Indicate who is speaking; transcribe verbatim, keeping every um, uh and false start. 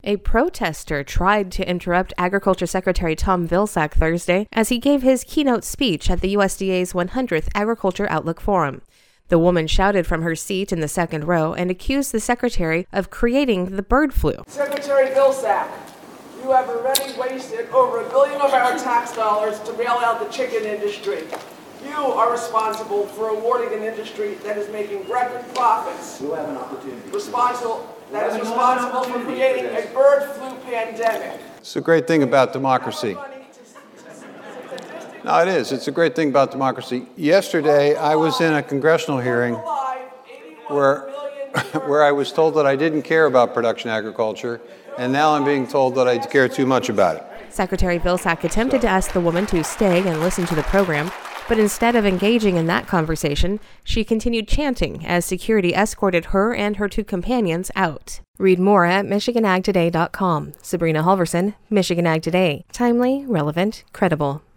Speaker 1: A protester tried to interrupt Agriculture Secretary Tom Vilsack Thursday as he gave his keynote speech at the U S D A's one hundredth Agriculture Outlook Forum. The woman shouted from her seat in the second row and accused the secretary of creating the bird flu.
Speaker 2: Secretary Vilsack, you have already wasted over a billion of our tax dollars to bail out the chicken industry. You are responsible for awarding an industry that is making record profits.
Speaker 3: You have an opportunity.
Speaker 2: Responsible, that is responsible for creating a bird flu pandemic.
Speaker 4: It's a great thing about democracy. No, it is. It's a great thing about democracy. Yesterday, I was in a congressional hearing where, where I was told that I didn't care about production agriculture, and now I'm being told that I care too much about it.
Speaker 1: Secretary Vilsack attempted to ask the woman to stay and listen to the program, but instead of engaging in that conversation, she continued chanting as security escorted her and her two companions out. Read more at Michigan Ag Today dot com. Sabrina Halverson, Michigan Ag Today. Timely, relevant, credible.